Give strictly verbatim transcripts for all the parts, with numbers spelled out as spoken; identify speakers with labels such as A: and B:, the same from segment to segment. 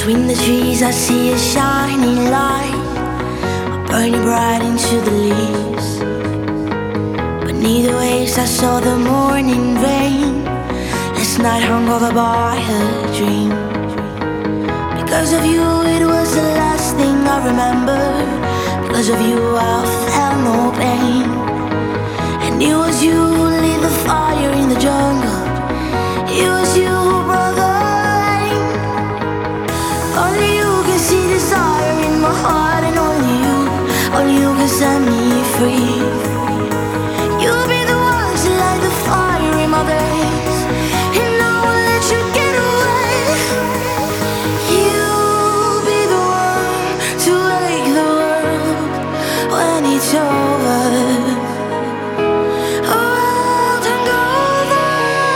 A: Between the trees I see a shining light, burning bright into the leaves. Beneath the waves I saw the morning rain. Last night hung over by a dream. Because of you it was the last thing I remember. Because of you I felt no pain. And it was you who lit the fire in the jungle. It was you who brought the rain. Only you can see desire in my heart, and only you, only you can set me free. You'll be the one to light the fire in my veins, and I won't let you get away. You'll be the one to wake the world when it's over. A world hung over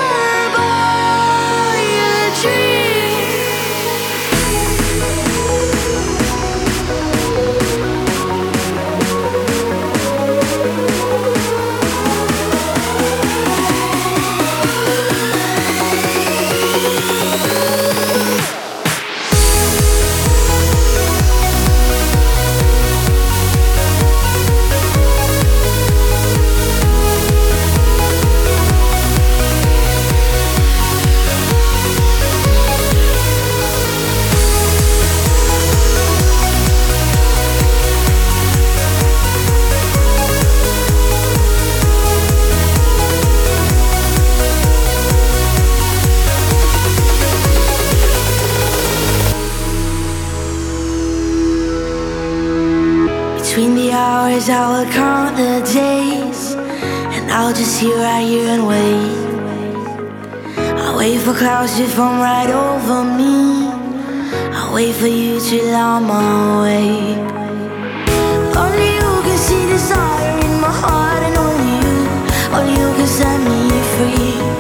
A: by a tree. Between the hours I will count the days, and I'll just sit right here and wait. I'll wait for clouds to form right over me. I'll wait for you to light my way. Only you can see desire in my heart, and only you, only you can set me free.